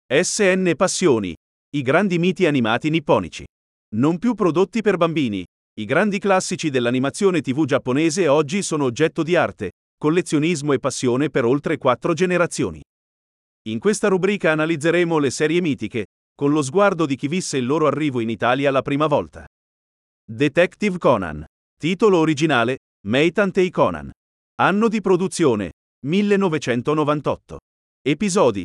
SN Passioni. I grandi miti animati nipponici. Non più prodotti per bambini. I grandi classici dell'animazione TV giapponese oggi sono oggetto di arte, collezionismo e passione per oltre 4 generazioni. In questa rubrica analizzeremo le serie mitiche, con lo sguardo di chi visse il loro arrivo in Italia la prima volta. Detective Conan. Titolo originale: Meitantei Conan. Anno di produzione: 1998. Episodi: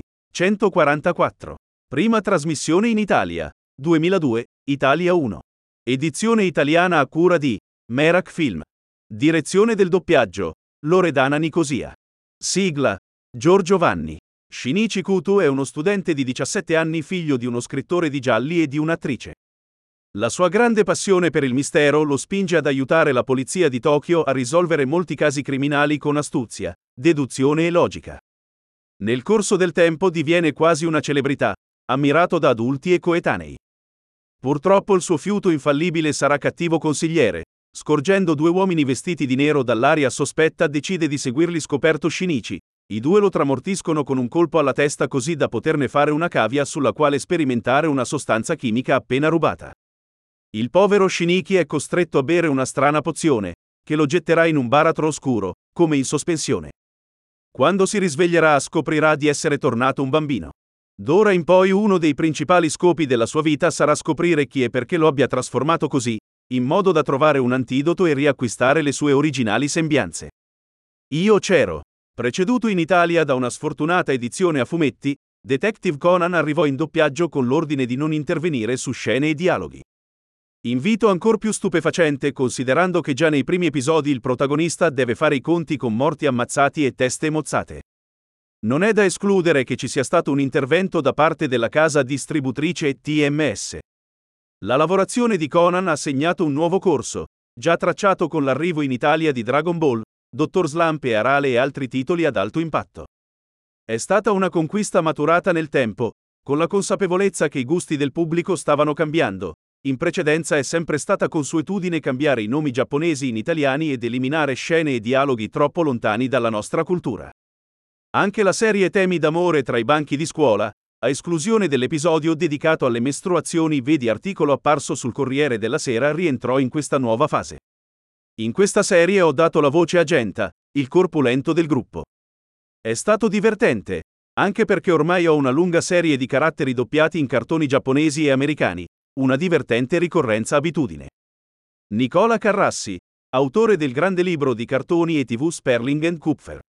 144. Prima trasmissione in Italia: 2002, Italia 1. Edizione italiana a cura di Merak Film. Direzione del doppiaggio: Loredana Nicosia. Sigla: Giorgio Vanni. Shinichi Kuto è uno studente di 17 anni, figlio di uno scrittore di gialli e di un'attrice. La sua grande passione per il mistero lo spinge ad aiutare la polizia di Tokyo a risolvere molti casi criminali con astuzia, deduzione e logica. Nel corso del tempo diviene quasi una celebrità, ammirato da adulti e coetanei. Purtroppo il suo fiuto infallibile sarà cattivo consigliere. Scorgendo 2 uomini vestiti di nero dall'aria sospetta, decide di seguirli scoperto Shinichi. I 2 lo tramortiscono con un colpo alla testa così da poterne fare una cavia sulla quale sperimentare una sostanza chimica appena rubata. Il povero Shinichi è costretto a bere una strana pozione, che lo getterà in un baratro oscuro, come in sospensione. Quando si risveglierà scoprirà di essere tornato un bambino. D'ora in poi uno dei principali scopi della sua vita sarà scoprire chi e perché lo abbia trasformato così, in modo da trovare un antidoto e riacquistare le sue originali sembianze. Io c'ero. Preceduto in Italia da una sfortunata edizione a fumetti, Detective Conan arrivò in doppiaggio con l'ordine di non intervenire su scene e dialoghi. Invito ancor più stupefacente considerando che già nei primi episodi il protagonista deve fare i conti con morti ammazzati e teste mozzate. Non è da escludere che ci sia stato un intervento da parte della casa distributrice TMS. La lavorazione di Conan ha segnato un nuovo corso, già tracciato con l'arrivo in Italia di Dragon Ball, Dr. Slump e Arale e altri titoli ad alto impatto. È stata una conquista maturata nel tempo, con la consapevolezza che i gusti del pubblico stavano cambiando. In precedenza è sempre stata consuetudine cambiare i nomi giapponesi in italiani ed eliminare scene e dialoghi troppo lontani dalla nostra cultura. Anche la serie Temi d'amore tra i banchi di scuola, a esclusione dell'episodio dedicato alle mestruazioni, vedi articolo apparso sul Corriere della Sera, rientrò in questa nuova fase. In questa serie ho dato la voce a Genta, il corpulento del gruppo. È stato divertente, anche perché ormai ho una lunga serie di caratteri doppiati in cartoni giapponesi e americani, una divertente ricorrenza abitudine. Nicola Carrassi, autore del grande libro di cartoni e TV Sperling and Kupfer.